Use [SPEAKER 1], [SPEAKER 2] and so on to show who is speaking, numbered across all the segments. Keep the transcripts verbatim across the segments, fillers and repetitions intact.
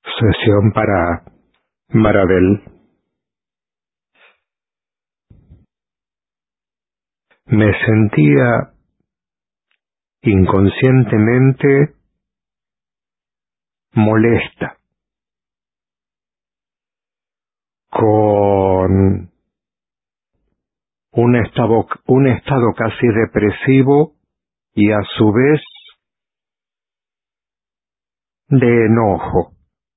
[SPEAKER 1] Sesión para Marabel. Me sentía inconscientemente molesta, con un estado, un estado casi depresivo y a su vez de enojo.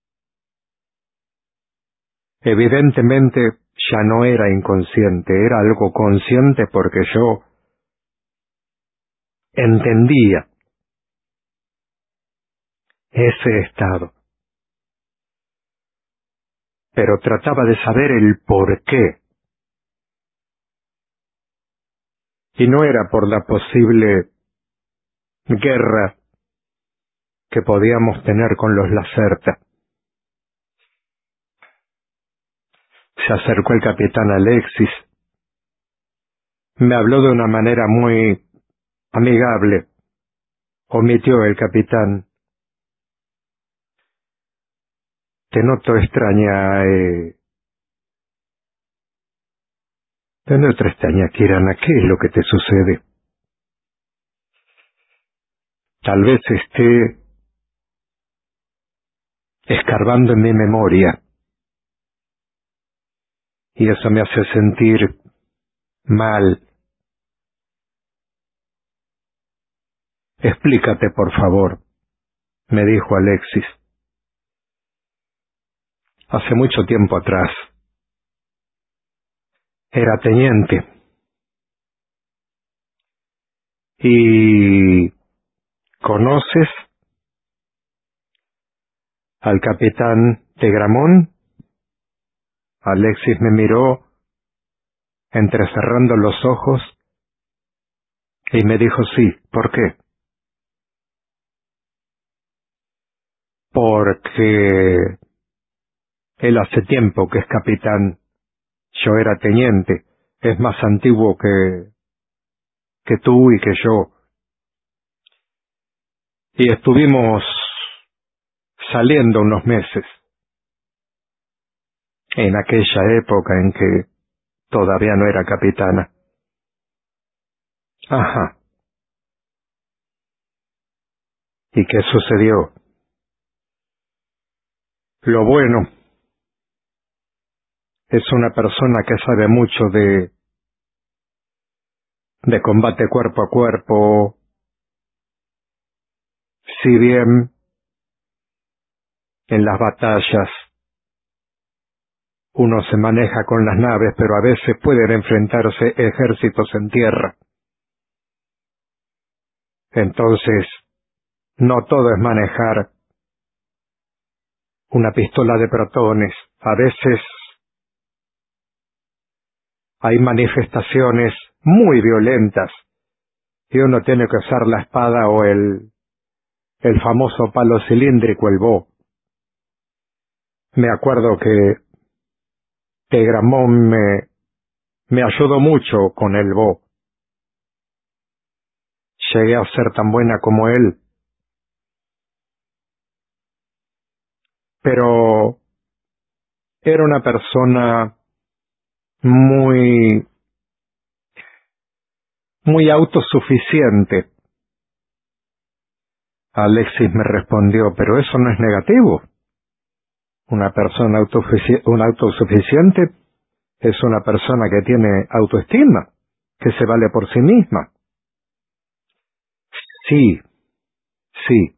[SPEAKER 1] Evidentemente ya no era inconsciente, era algo consciente porque yo entendía ese estado, pero trataba de saber el por qué. Y no era por la posible guerra que podíamos tener con los Lacerta. Se acercó el capitán Alexis. Me habló de una manera muy amigable. Omitió el capitán. Te noto extraña, eh... Te noto extraña, Kirana. ¿Qué es lo que te sucede? Tal vez esté escarbando en mi memoria. Y eso me hace sentir mal. Explícate, por favor, me dijo Alexis. Hace mucho tiempo atrás. Era teniente. ¿Y conoces al capitán Tegramón? Alexis me miró, entrecerrando los ojos, y me dijo sí. ¿Por qué? Porque él hace tiempo que es capitán. Yo era teniente. Es más antiguo que, que tú y que yo. Y estuvimos saliendo unos meses. En aquella época en que todavía no era capitana. Ajá. ¿Y qué sucedió? Lo bueno, es una persona que sabe mucho de, de combate cuerpo a cuerpo. Si bien en las batallas uno se maneja con las naves, pero a veces pueden enfrentarse ejércitos en tierra. Entonces, no todo es manejar una pistola de protones. A veces hay manifestaciones muy violentas y uno tiene que usar la espada o el, el famoso palo cilíndrico, el bo. Me acuerdo que Tegramón me, me ayudó mucho con el bo. Llegué a ser tan buena como él. Pero era una persona muy, muy autosuficiente. Alexis me respondió, pero eso no es negativo. Una persona autosufici- un autosuficiente es una persona que tiene autoestima, que se vale por sí misma. Sí, sí.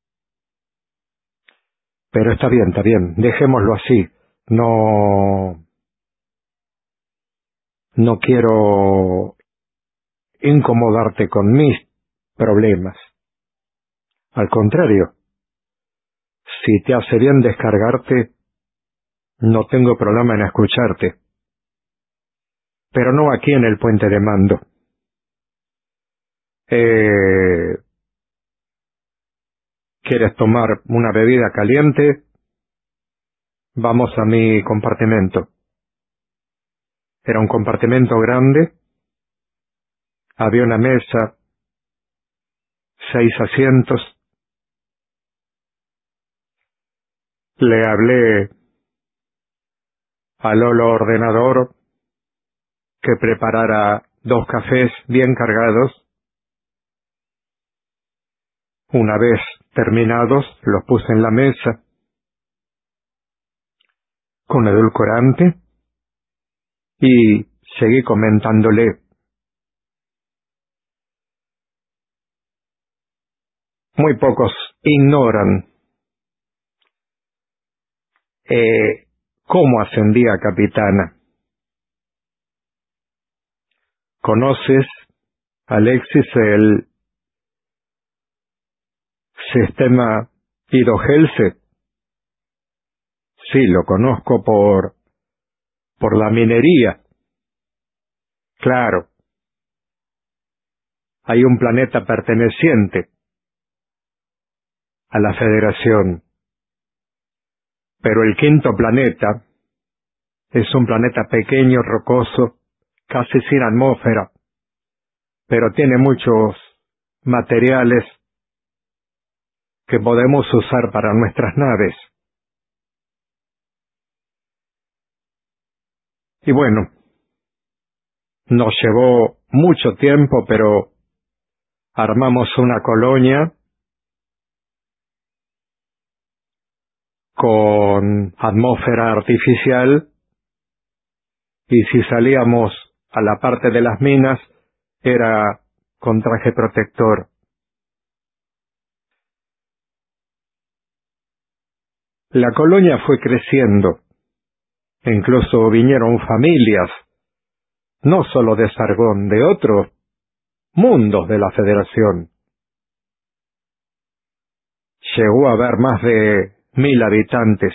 [SPEAKER 1] Pero está bien, está bien. Dejémoslo así. No, no quiero incomodarte con mis problemas. Al contrario, si te hace bien descargarte, no tengo problema en escucharte. Pero no aquí en el puente de mando. Eh, ¿Quieres tomar una bebida caliente? Vamos a mi compartimento. Era un compartimento grande. Había una mesa, seis asientos. Le hablé al holo ordenador que preparara dos cafés bien cargados. Una vez terminados, los puse en la mesa con edulcorante y seguí comentándole. Muy pocos ignoran eh, cómo ascendí a capitana. ¿Conoces, Alexis, el sistema Ido-Helse? Sí, lo conozco por, por la minería. Claro. Hay un planeta perteneciente a la Federación. Pero el quinto planeta es un planeta pequeño, rocoso, casi sin atmósfera, pero tiene muchos materiales que podemos usar para nuestras naves. Y bueno, nos llevó mucho tiempo, pero armamos una colonia con atmósfera artificial y si salíamos a la parte de las minas era con traje protector. La colonia fue creciendo, incluso vinieron familias, no solo de Sargón, de otros mundos de la Federación. Llegó a haber más de mil habitantes.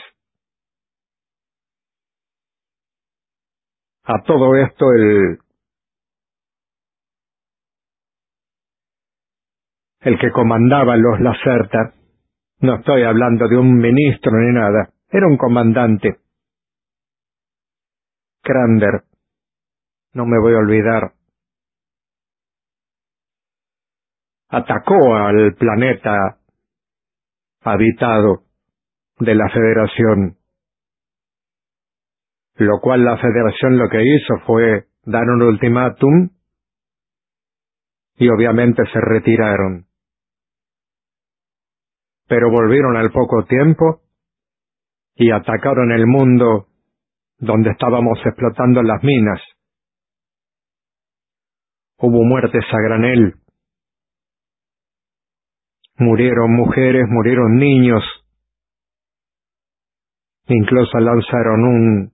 [SPEAKER 1] A todo esto el, el que comandaba los Lacerta, no estoy hablando de un ministro ni nada, era un comandante. Krander, no me voy a olvidar, atacó al planeta habitado de la Federación, lo cual la Federación lo que hizo fue dar un ultimátum y obviamente se retiraron. Pero volvieron al poco tiempo y atacaron el mundo donde estábamos explotando las minas. Hubo muertes a granel. Murieron mujeres, murieron niños. Incluso lanzaron un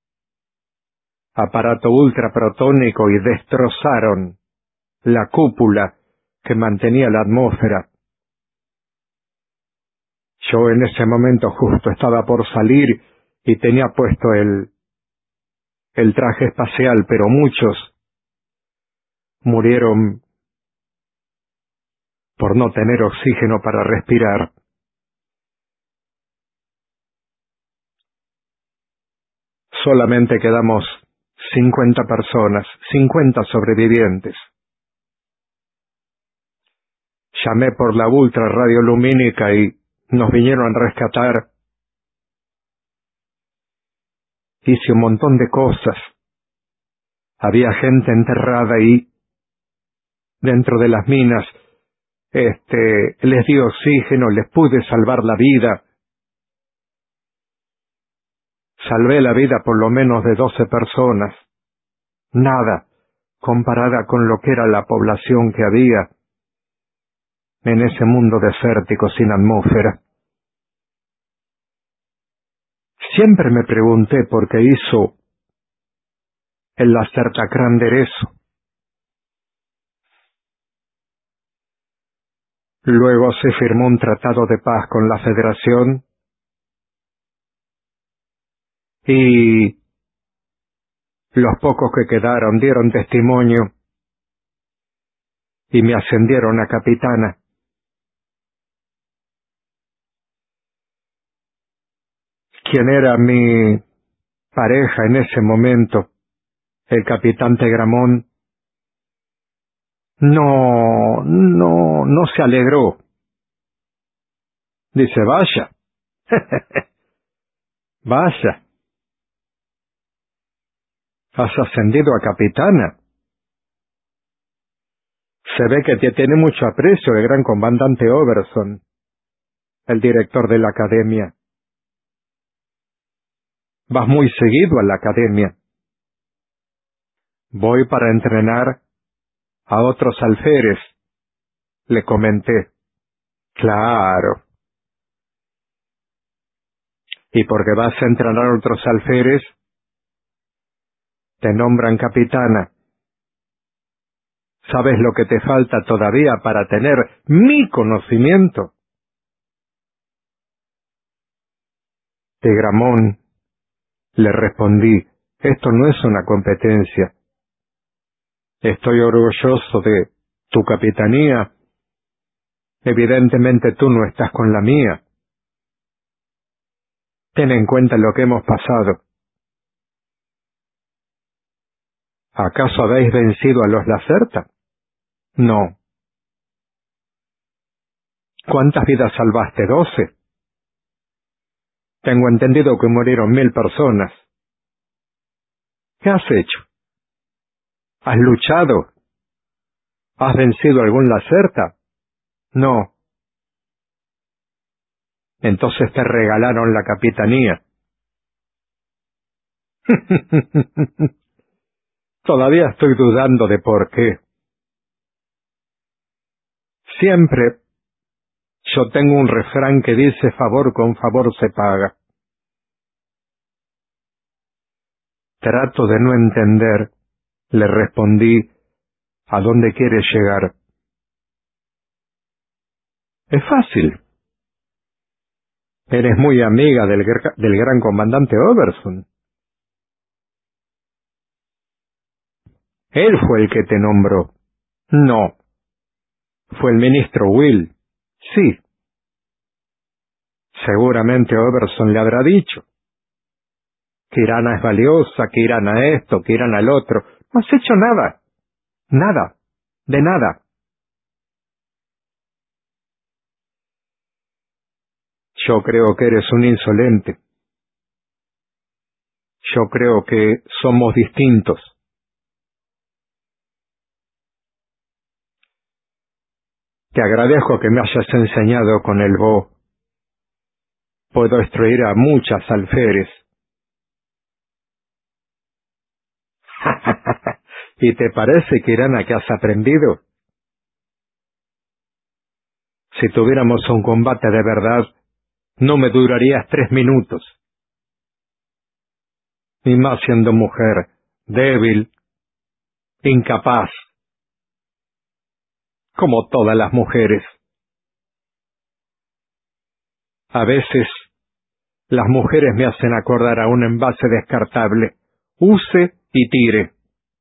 [SPEAKER 1] aparato ultraprotónico y destrozaron la cúpula que mantenía la atmósfera. Yo en ese momento justo estaba por salir y tenía puesto el, el traje espacial, pero muchos murieron por no tener oxígeno para respirar. Solamente quedamos cincuenta personas, cincuenta sobrevivientes. Llamé por la ultra radiolumínica y nos vinieron a rescatar. Hice un montón de cosas. Había gente enterrada ahí, dentro de las minas. Este, les di oxígeno, les pude salvar la vida. Salvé la vida por lo menos de doce personas. Nada, comparada con lo que era la población que había en ese mundo desértico sin atmósfera. Siempre me pregunté por qué hizo el Lacerta Krander eso. Luego se firmó un tratado de paz con la Federación y los pocos que quedaron dieron testimonio y me ascendieron a capitana. Quien era mi pareja en ese momento, el capitán Tegramón, no, no, no se alegró. Dice, vaya, Vaya. ¿Has ascendido a capitana? Se ve que te tiene mucho aprecio el gran comandante Oberson, el director de la academia. Vas muy seguido a la academia. Voy para entrenar a otros alférez, le comenté. Claro. Y porque vas a entrenar a otros alférez, te nombran capitana. ¿Sabes lo que te falta todavía para tener mi conocimiento? Tegramón, le respondí, esto no es una competencia. Estoy orgulloso de tu capitanía. Evidentemente tú no estás con la mía. Ten en cuenta lo que hemos pasado. ¿Acaso habéis vencido a los Lacerta? No. ¿Cuántas vidas salvaste? Doce. Tengo entendido que murieron mil personas. ¿Qué has hecho? ¿Has luchado? ¿Has vencido algún Lacerta? No. Entonces te regalaron la capitanía. Todavía estoy dudando de por qué. Siempre yo tengo un refrán que dice favor con favor se paga. Trato de no entender, le respondí, ¿a dónde quieres llegar? Es fácil. Eres muy amiga del, gr- del gran comandante Oberson. Él fue el que te nombró. No. Fue el ministro Will. Sí. Seguramente Oberson le habrá dicho. Que Irana es valiosa, que Irana esto, que Irana el otro. No has hecho nada. Nada. De nada. Yo creo que eres un insolente. Yo creo que somos distintos. Te agradezco que me hayas enseñado con el bo. Puedo instruir a muchas alférez. ¿Y te parece, Kirana, que has aprendido? Si tuviéramos un combate de verdad, no me durarías tres minutos. Y más siendo mujer, débil, incapaz, como todas las mujeres. A veces, las mujeres me hacen acordar a un envase descartable. Use y tire.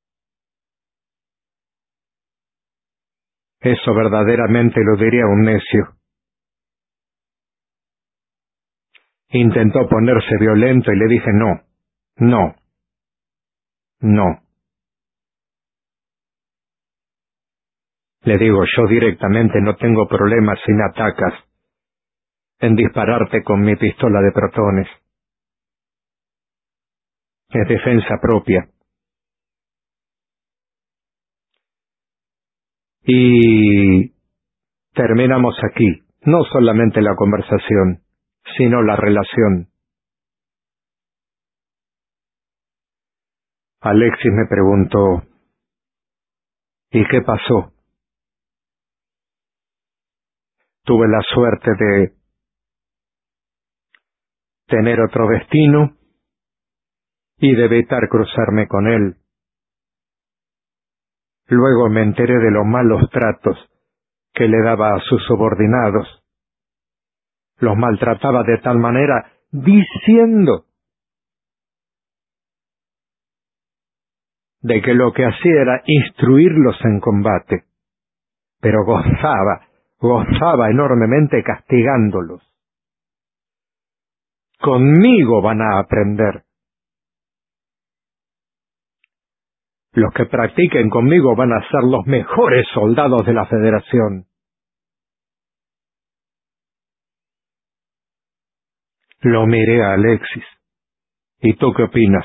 [SPEAKER 1] Eso verdaderamente lo diría un necio. Intentó ponerse violento y le dije no, no, no. Le digo, yo directamente no tengo problemas si me atacas en dispararte con mi pistola de protones. Es defensa propia. Y terminamos aquí, no solamente la conversación, sino la relación. Alexis me preguntó, ¿y qué pasó? Tuve la suerte de tener otro destino y de evitar cruzarme con él. Luego me enteré de los malos tratos que le daba a sus subordinados. Los maltrataba de tal manera, diciendo de que lo que hacía era instruirlos en combate, pero gozaba, gozaba enormemente castigándolos. Conmigo van a aprender. Los que practiquen conmigo van a ser los mejores soldados de la Federación. Lo miré a Alexis. ¿Y tú qué opinas?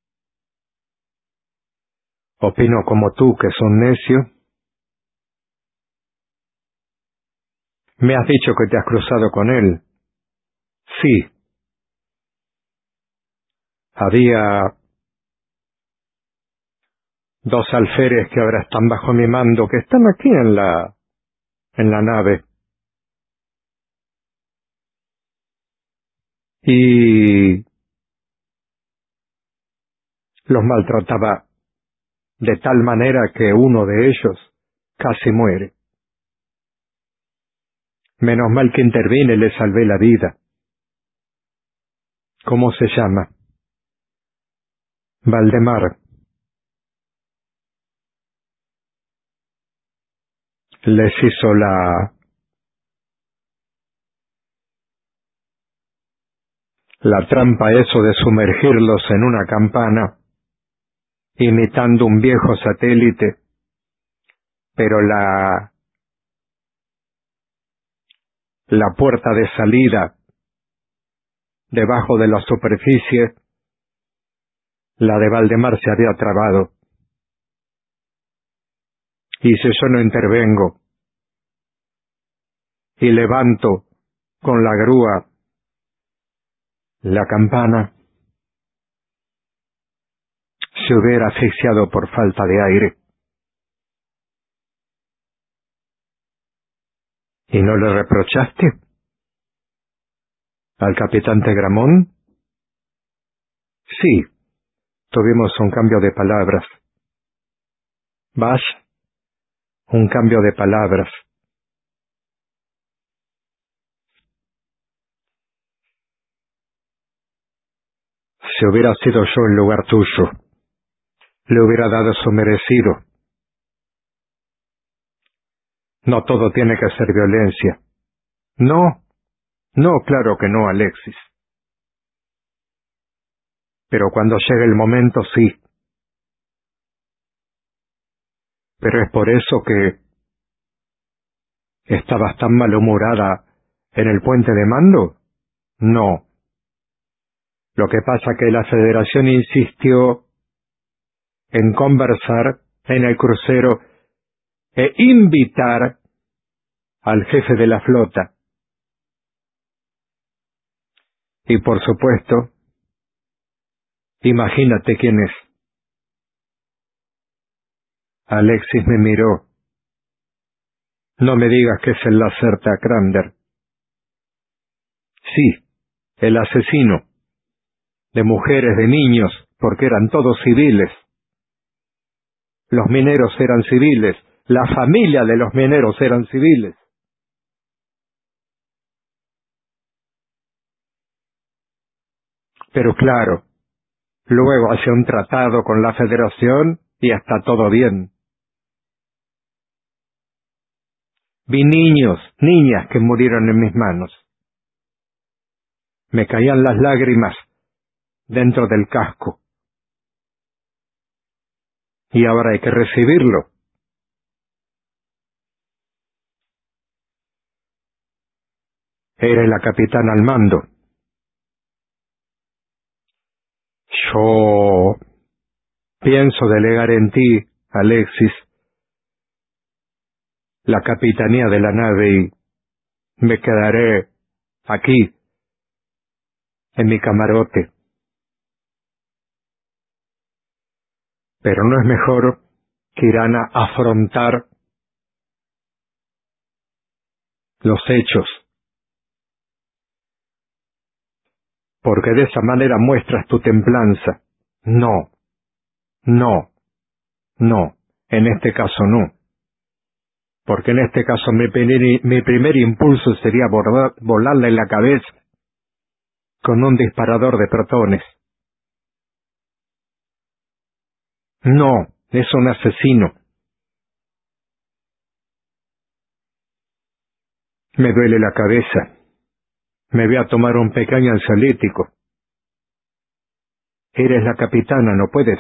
[SPEAKER 1] Opino como tú, que es un necio. Me has dicho que te has cruzado con él. Sí. Había dos alférez que ahora están bajo mi mando, que están aquí en la, en la nave. Y los maltrataba de tal manera que uno de ellos casi muere. Menos mal que intervine y le salvé la vida. ¿Cómo se llama? Valdemar. Les hizo la, la trampa eso de sumergirlos en una campana, imitando un viejo satélite, pero la, la puerta de salida debajo de la superficie, la de Valdemar se había trabado. Y si yo no intervengo y levanto con la grúa la campana, se hubiera asfixiado por falta de aire. ¿Y no le reprochaste al capitán Tegramón? Sí, tuvimos un cambio de palabras. ¿Vas? Un cambio de palabras. Si hubiera sido yo en lugar tuyo, le hubiera dado su merecido. No todo tiene que ser violencia. No, no, claro que no, Alexis. Pero cuando llegue el momento, sí. Pero es por eso que estabas tan malhumorada en el puente de mando. No. Lo que pasa que la Federación insistió en conversar en el crucero e invitar al jefe de la flota. Y por supuesto, imagínate quién es. Alexis me miró. No me digas que es el Lacerta Crander. Sí, el asesino. De mujeres, de niños, porque eran todos civiles. Los mineros eran civiles. La familia de los mineros eran civiles. Pero claro, luego hace un tratado con la Federación y está todo bien. Vi niños, niñas que murieron en mis manos. Me caían las lágrimas dentro del casco. Y ahora hay que recibirlo. Eres la capitana al mando. Yo pienso delegar en ti, Alexis, la capitanía de la nave y me quedaré aquí, en mi camarote. Pero no es mejor que irán a afrontar los hechos, porque de esa manera muestras tu templanza. No, no, no, en este caso no. Porque en este caso mi primer, mi primer impulso sería volar, volarle en la cabeza con un disparador de protones. No, es un asesino. Me duele la cabeza. Me voy a tomar un pequeño ansiolítico. Eres la capitana, ¿no puedes?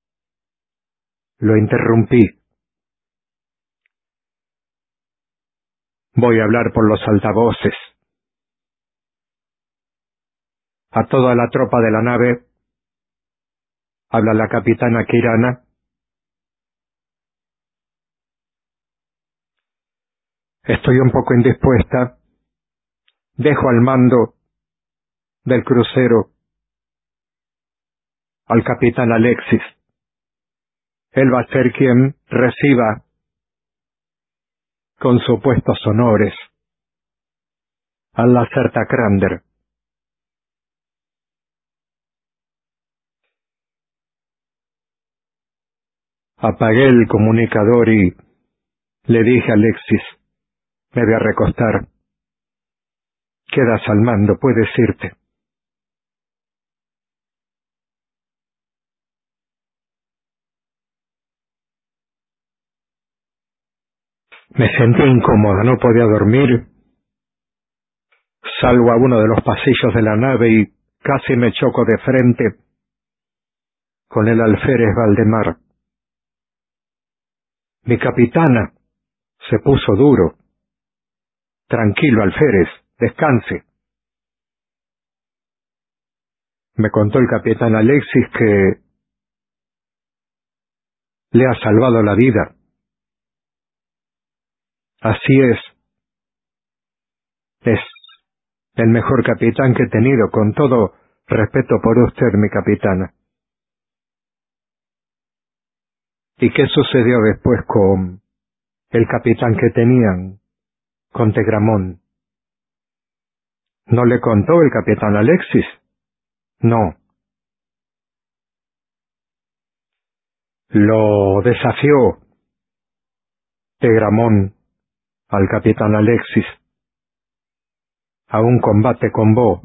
[SPEAKER 1] Lo interrumpí. Voy a hablar por los altavoces. A toda la tropa de la nave, Habla la capitana Kirana. Estoy un poco indispuesta. Dejo al mando del crucero al capitán Alexis. Él va a ser quien reciba con supuestos honores al Lacerta Crander. Apagué el comunicador y le dije a Alexis, me voy a recostar. Quedas al mando, puedes irte. Me sentí incómoda, no podía dormir. Salgo a uno de los pasillos de la nave y casi me choco de frente con el alférez Valdemar. Mi capitana se puso duro. Tranquilo, alférez, descanse. Me contó el capitán Alexis que le ha salvado la vida. Así es. Es el mejor capitán que he tenido, con todo respeto por usted, mi capitana. ¿Y qué sucedió después con el capitán que tenían, con Tegramón? ¿No le contó el capitán Alexis? No. Lo desafió Tegramón al capitán Alexis a un combate con Bo,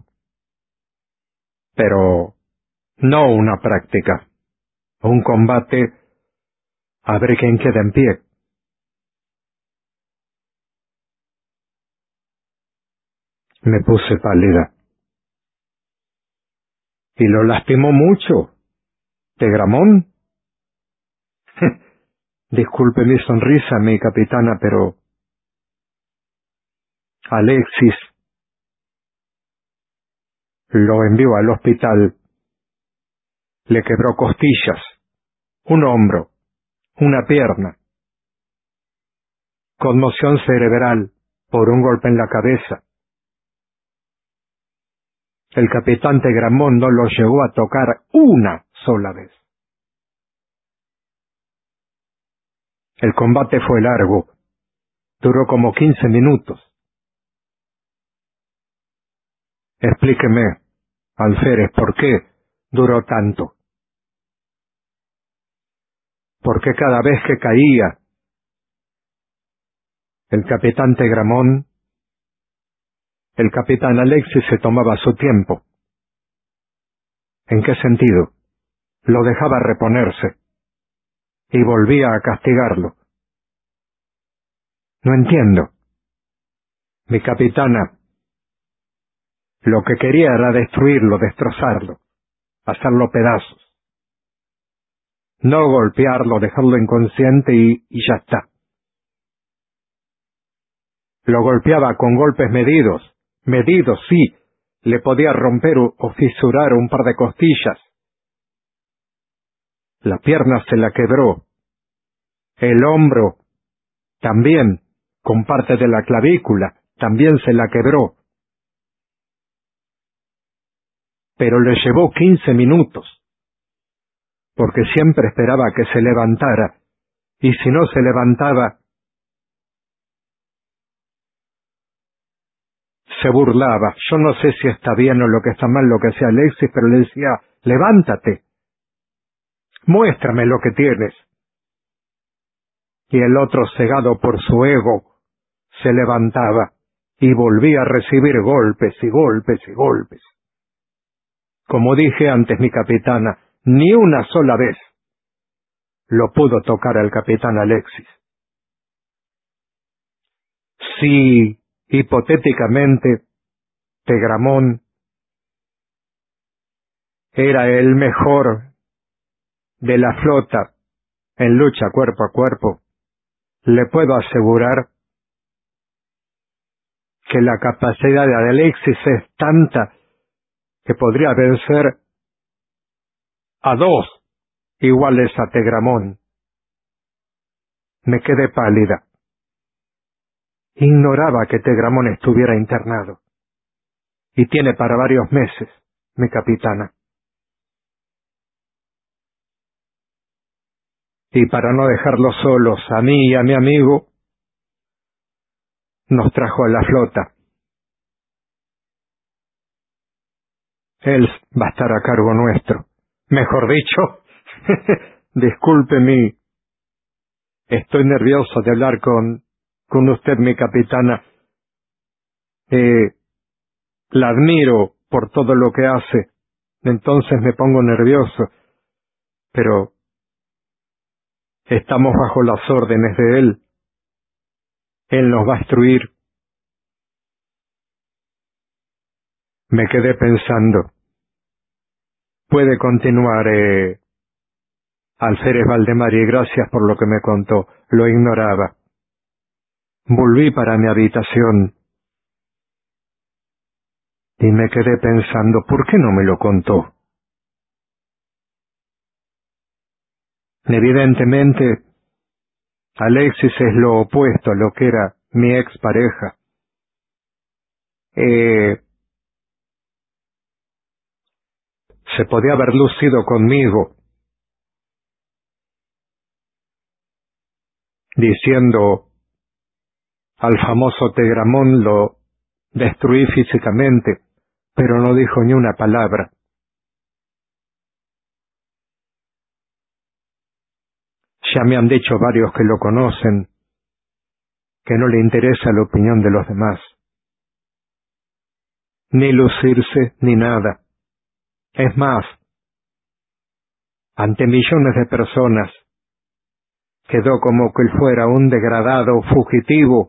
[SPEAKER 1] pero no una práctica, un combate a ver quién queda en pie. Me puse pálida. ¿Y lo lastimó mucho, Tegramón? Disculpe mi sonrisa, mi capitana, pero Alexis lo envió al hospital. Le quebró costillas, un hombro, una pierna, conmoción cerebral por un golpe en la cabeza. El capitán Tegramón no lo llegó a tocar una sola vez. El combate fue largo, duró como quince minutos. Explíqueme, alférez, ¿por qué duró tanto? Porque cada vez que caía el capitán Tegramón, el capitán Alexis se tomaba su tiempo. ¿En qué sentido? Lo dejaba reponerse y volvía a castigarlo. No entiendo. Mi capitana lo que quería era destruirlo, destrozarlo, hacerlo pedazos. No golpearlo, dejarlo inconsciente y, y ya está. Lo golpeaba con golpes medidos, medidos, sí, le podía romper o, o fisurar un par de costillas. La pierna se la quebró, el hombro también, con parte de la clavícula, también se la quebró. Pero le llevó quince minutos, porque siempre esperaba que se levantara, y si no se levantaba, se burlaba. Yo no sé si está bien o lo que está mal lo que hacía Alexis, pero le decía, levántate, muéstrame lo que tienes. Y el otro, cegado por su ego, se levantaba y volvía a recibir golpes y golpes y golpes. Como dije antes, mi capitana, ni una sola vez lo pudo tocar al capitán Alexis. Si, hipotéticamente, Tegramón era el mejor de la flota en lucha cuerpo a cuerpo, le puedo asegurar que la capacidad de Alexis es tanta que podría vencer a dos iguales a Tegramón. Me quedé pálida. Ignoraba que Tegramón estuviera internado. Y tiene para varios meses, mi capitana. Y para no dejarlos solos, a mí y a mi amigo, nos trajo a la flota. Él va a estar a cargo nuestro. Mejor dicho, disculpe mi... Estoy nervioso de hablar con, con usted, mi capitana. Eh, la admiro por todo lo que hace. Entonces me pongo nervioso. Pero estamos bajo las órdenes de él. Él nos va a instruir. Me quedé pensando. Puede continuar, eh, Alférez Valdemari, gracias por lo que me contó. Lo ignoraba. Volví para mi habitación y me quedé pensando, ¿por qué no me lo contó? Evidentemente, Alexis es lo opuesto a lo que era mi expareja. Eh, se podía haber lucido conmigo, diciendo, al famoso Tegramón lo destruí físicamente, pero no dijo ni una palabra. Ya me han dicho varios que lo conocen, que no le interesa la opinión de los demás. Ni lucirse, ni nada. Es más, ante millones de personas, quedó como que él fuera un degradado fugitivo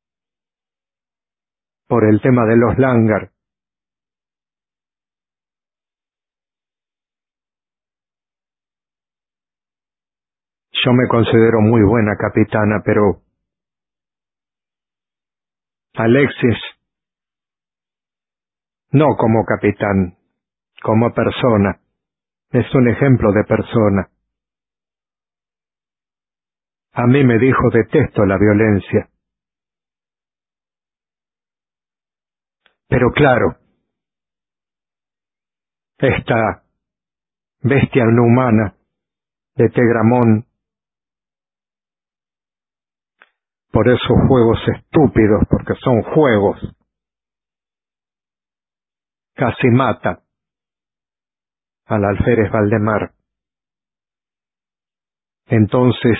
[SPEAKER 1] por el tema de los Langar. Yo me considero muy buena capitana, pero Alexis, no como capitán, como persona, es un ejemplo de persona. A mí me dijo, detesto la violencia. Pero claro, esta bestia inhumana de Tegramón, por esos juegos estúpidos, porque son juegos, casi mata al alférez Valdemar. Entonces,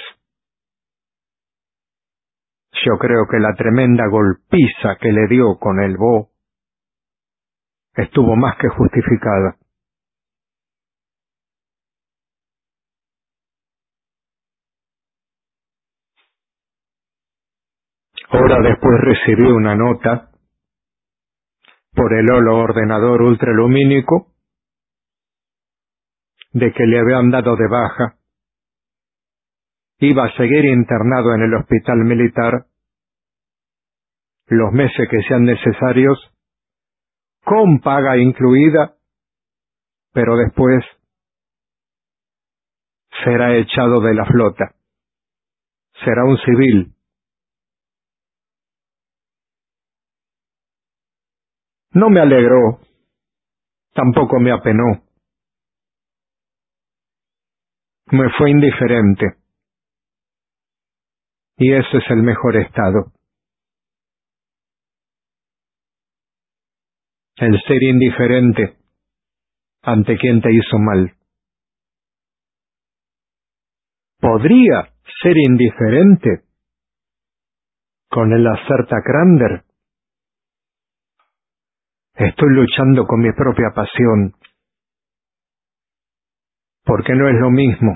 [SPEAKER 1] yo creo que la tremenda golpiza que le dio con el bo estuvo más que justificada. Hora después recibí una nota por el holo ordenador ultralumínico de que le habían dado de baja. Iba a seguir internado en el hospital militar los meses que sean necesarios, con paga incluida, pero después será echado de la flota. Será un civil. No me alegró, tampoco me apenó. Me fue indiferente. Y ese es el mejor estado. El ser indiferente ante quien te hizo mal. ¿Podría ser indiferente con el Acerta Crander? Estoy luchando con mi propia pasión, porque no es lo mismo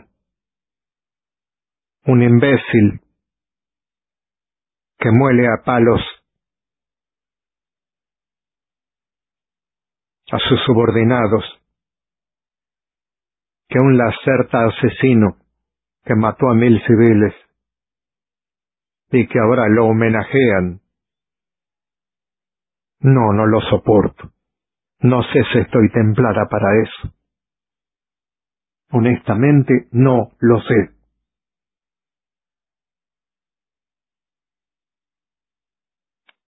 [SPEAKER 1] un imbécil que muele a palos a sus subordinados que un Lacerta asesino que mató a mil civiles y que ahora lo homenajean. No, no lo soporto. No sé si estoy templada para eso. Honestamente, no lo sé.